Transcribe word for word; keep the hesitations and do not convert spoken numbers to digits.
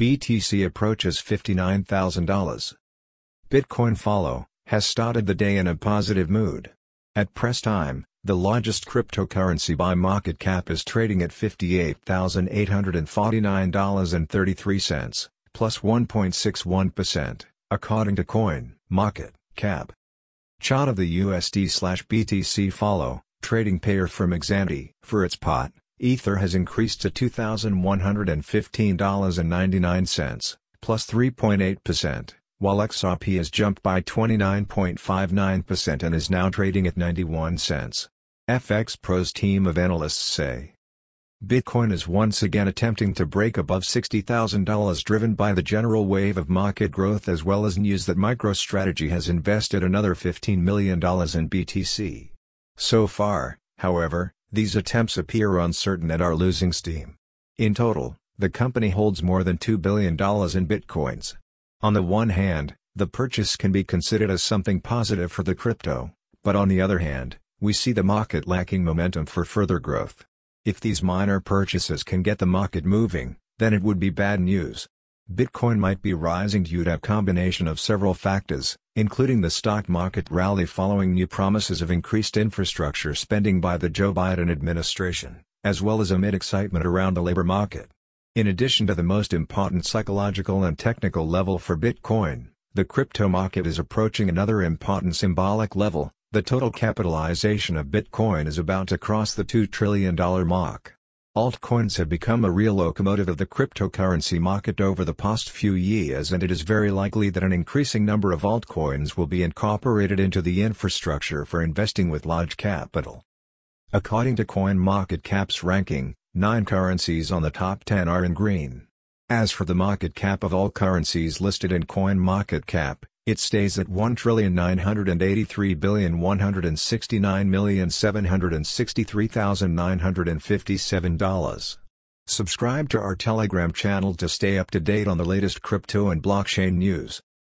B T C approaches fifty-nine thousand dollars. Bitcoin follow, has started the day in a positive mood. At press time, the largest cryptocurrency by market cap is trading at fifty-eight thousand eight hundred forty-nine dollars and thirty-three cents, plus one point six one percent, according to CoinMarketCap. Chart of the U S D slash B T C follow, trading pair from Exante. For its part, Ether has increased to two thousand one hundred fifteen dollars and ninety-nine cents, plus three point eight percent, while X R P has jumped by twenty-nine point five nine percent and is now trading at ninety-one cents. F X Pro's team of analysts say Bitcoin is once again attempting to break above sixty thousand dollars, driven by the general wave of market growth as well as news that MicroStrategy has invested another fifteen million dollars in B T C. So far, however, these attempts appear uncertain and are losing steam. In total, the company holds more than two billion dollars in Bitcoins. On the one hand, the purchase can be considered as something positive for the crypto, but on the other hand, we see the market lacking momentum for further growth. If these minor purchases can get the market moving, then it would be bad news. Bitcoin might be rising due to a combination of several factors, including the stock market rally following new promises of increased infrastructure spending by the Joe Biden administration, as well as amid excitement around the labor market. In addition to the most important psychological and technical level for Bitcoin, the crypto market is approaching another important symbolic level. The total capitalization of Bitcoin is about to cross the two trillion dollars mark. Altcoins have become a real locomotive of the cryptocurrency market over the past few years, and it is very likely that an increasing number of altcoins will be incorporated into the infrastructure for investing with large capital. According to CoinMarketCap's ranking, nine currencies on the top ten are in green. As for the market cap of all currencies listed in CoinMarketCap, it stays at one trillion nine hundred eighty-three billion one hundred sixty-nine million seven hundred sixty-three thousand nine hundred fifty-seven dollars. Subscribe to our Telegram channel to stay up to date on the latest crypto and blockchain news.